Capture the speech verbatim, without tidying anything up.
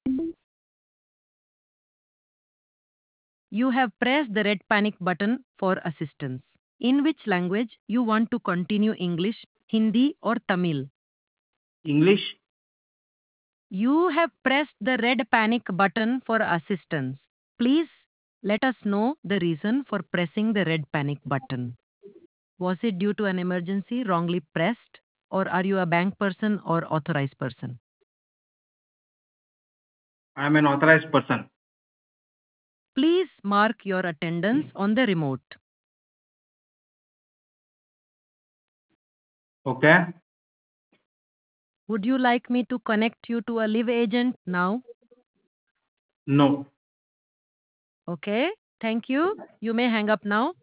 You have pressed the red panic button for assistance. In which language you want to continue English, Hindi or Tamil? English. You have pressed the red panic button for assistance. Please let us know the reason for pressing the red panic button. Was it due to an emergency wrongly pressed, or are you a bank person or authorized person? I am an authorized person. Please mark your attendance on the remote. Okay. Would you like me to connect you to a live agent now? No. Okay, thank you. You may hang up now.